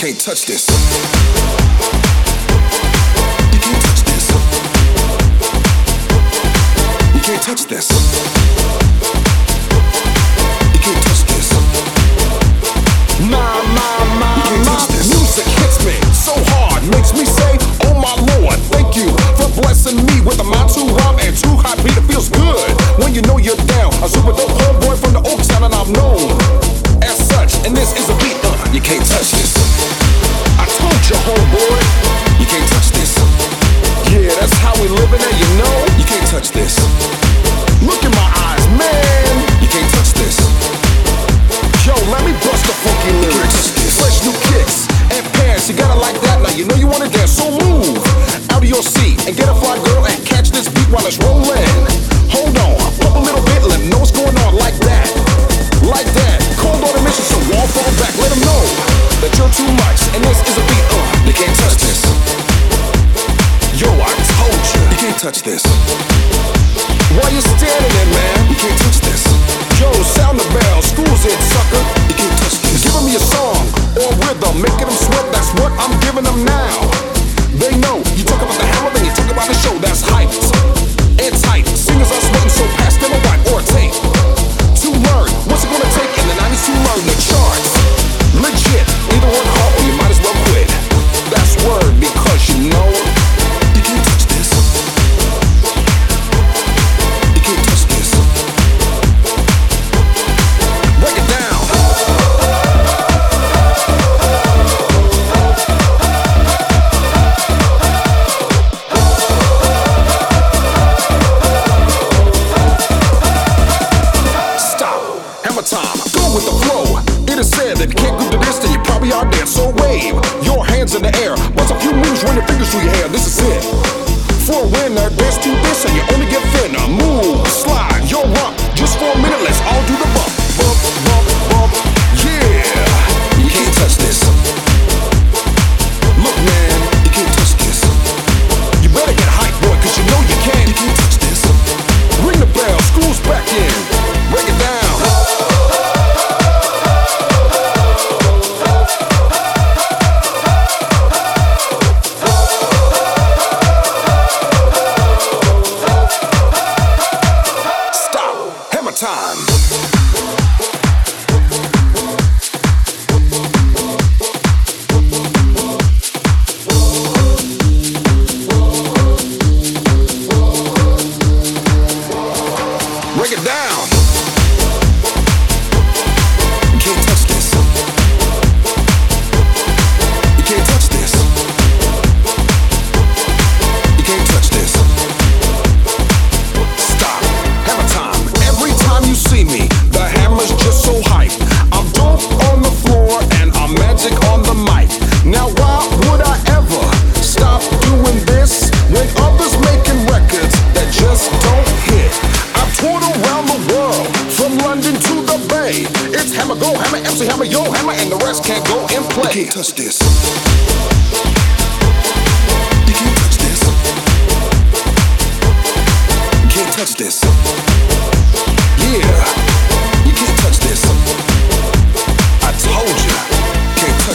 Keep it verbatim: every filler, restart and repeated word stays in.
can't touch this. You can't touch this. You can't touch this. You can't touch this. My, my, my, my music hits me so hard, makes me say, oh my Lord, thank you for blessing me with a mind too rhyme and too hot beat. It feels good when you know you're down. A super dope homeboy from the Oak Town and I'm known as such. And this is a beat, uh, you can't touch this. I told you, homeboy, you can't touch this. Yeah, that's how we living it, you know. You can't touch this. Look in my eyes, man. You can't touch this. Yo, let me bust the funky lyrics. Fresh new kicks and pants, you got it like that. Now you know you wanna dance, so move out of your seat and get a fly girl and catch this beat while it's rolling. Hold on, pump a little bit, let them know what's going on like that. Like that, cold automation, so won't fall back. Let them know that you're too much and this is a beat, uh, you can't touch this. Yo, I told you, you can't touch this. Why you standing there, man? You can't touch this. Yo, sound the bell, school's in, sucker. You can't touch this. Giving me a song or rhythm, making them sweat, that's what I'm giving them now. They know, you talk about the hammer, then you talk about the show, that's hyped. It's hype, singers are sweating, so pass them a white or a tape. To learn, what's it gonna take in the nineties to learn the charts? Legit, either work hard or you might as well quit. That's word, because you know you can't touch this. You can't touch this. Break it down. Stop. Hammer time. Go with the flow. It is said that you can't group to this, then you probably are dead. So wave your hands in the air. Bust a few moves, run your fingers through your hair. This is it. For a winner, dance to this, and you only get thinner. Move, slide, your rump. Just for a minute, let's all do the bump. Bump, bump, bump. Yeah. You can't touch this. Look, man, you can't touch this. You better get hype, boy, cause you know you can't. You can't touch this. Ring the bell, school's back in. Break it down. Time. Break it down. You can't touch this. You can't touch this. You can't touch this. Stop. Hammer time. Every time you see me, the hammer's just so hype. I'm dope on the floor and I'm magic on the mic. Now why would I ever stop doing this when others making records that just don't hit? I've toured around the world, from London to the Bay. It's Hammer Go, Hammer M C, Hammer Yo, Hammer, and the rest can't go and play. You can't touch this. You can't touch this. You can't touch this. Yeah, you can't touch this. I told you, can't touch